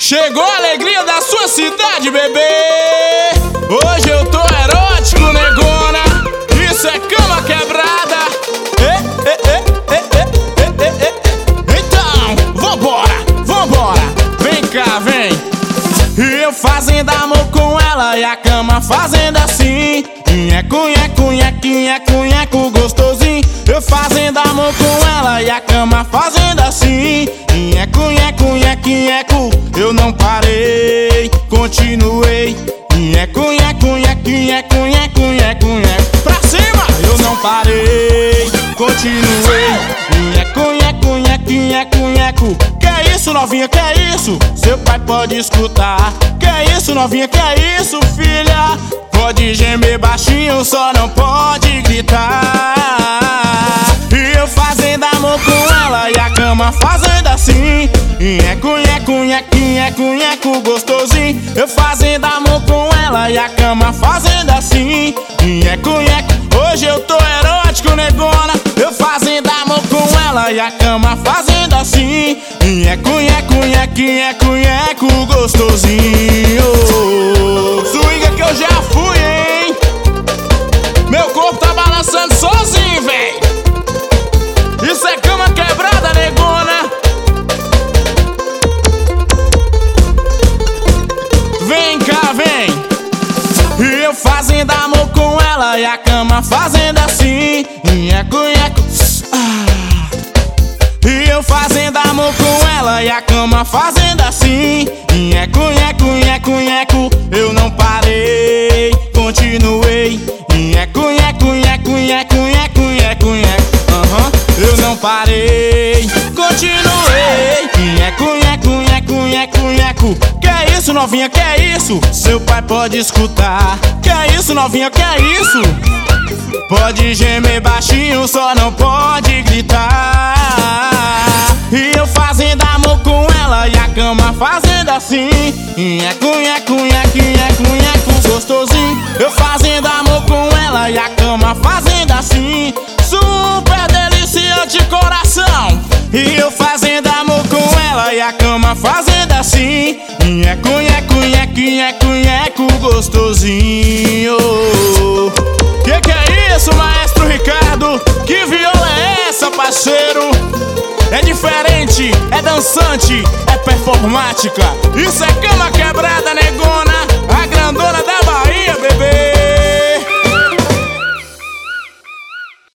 Chegou a alegria da sua cidade, bebê. Hoje eu tô erótico, negona. Isso é cama quebrada. Então, vambora. Vem cá, vem. E eu fazendo amor com ela e a cama fazendo assim. Nheco, gostosinho. Eu fazendo amor com ela e a cama fazendo assim. Nheco, eu não parei, continuei. Nheco, pra cima, eu não parei, continuei. Nheco. Que é isso, novinha, que é isso? Seu pai pode escutar. Que é isso, novinha, que é isso, filha? Pode gemer baixinho, só não pode gritar. E eu fazendo amor com ela e a cama fazendo assim. Nheco, gostosinho. Eu fazendo amor com ela e a cama fazendo assim. Nheco, hoje eu tô erótico, negona. Eu fazendo amor com ela e a cama fazendo assim. Nheco, gostosinho. Swinga que eu já fui, hein? Meu corpo tá balançando sozinho, véi. Isso é cama quebrada, negona. Vem cá, vem. E eu fazendo amor com ela e a cama fazendo assim. Nheco. E eu fazendo amor com ela e a cama fazendo assim. Nheco, eu não parei, continuei. Nheco, eu não parei, continuei. Nheco. Que é isso, novinha, que é isso? Seu pai pode escutar. Que é isso, novinha, que é isso? Pode gemer baixinho, só não pode gritar. E eu fazendo amor com ela e a cama fazendo assim. Nheco, gostosinho. Eu fazendo amor com ela e a cama fazendo assim. Super deliciante, coração. E eu fazendo amor com ela e a cama fazendo assim. Nheco, gostosinho. Que é isso, maestro Ricardo? Que viola é essa, parceiro? É diferente, é dançante, é performática. Isso é cama quebrada, negona. A grandona da